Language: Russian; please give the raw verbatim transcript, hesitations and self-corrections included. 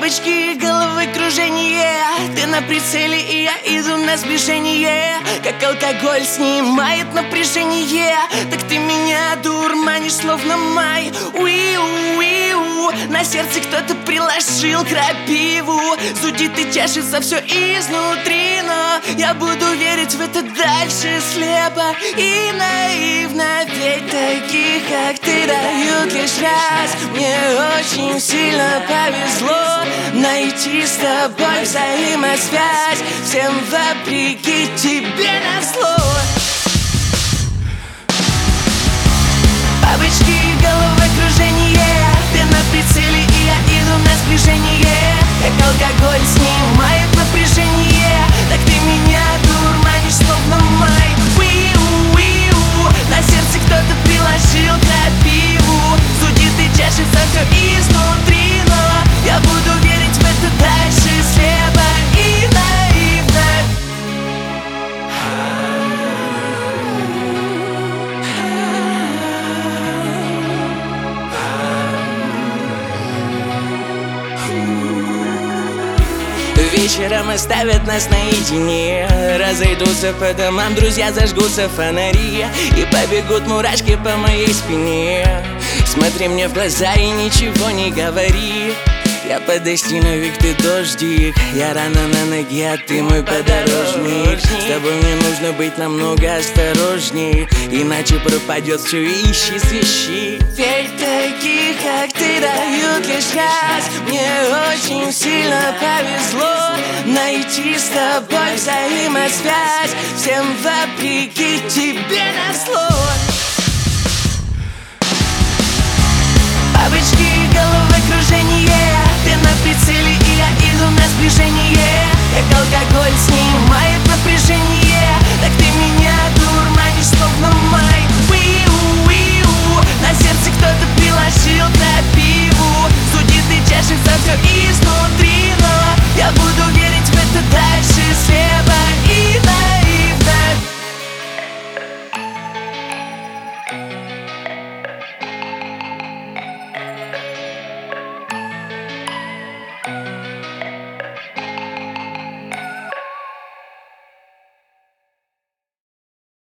Бабочки, головокружение, ты на прицеле, и я иду на сближение. Как алкоголь снимает напряжение, так ты меня дурманишь, словно май. Уиу, уиу, на сердце кто-то приложил крапиву. Зудит и чешется все изнутри, но я буду верить в это дальше слепо и наивно. Ведь таких, как ты, дают лишь раз. Мне очень сильно повезло найти с тобой взаимосвязь. Всем вопреки тебе назло. Бабочки, головокружение, ты на прицеле, и я иду на сближение. Как алкоголь снимает напряжение, так ты меня дурманишь, словно май. Уиу, уиу, на сердце кто-то приложил крапиву. Зудит и чешется все изнутри, но я буду верить в это дальше слепо и наивно. Вечером оставят нас наедине. Разойдутся по домам друзья, зажгутся фонари, и побегут мурашки по моей спине. Смотри мне в глаза и ничего не говори. Я подостиновик, ты дождик. Я рано на ноге, а ты мой подорожник. С тобой мне нужно быть намного осторожней, иначе пропадет все, ищи, свищи. Ведь таких, как ты, дают лишь раз. Мне очень сильно повезло найти с тобой взаимосвязь. Всем вопреки тебе назло. Бабочки,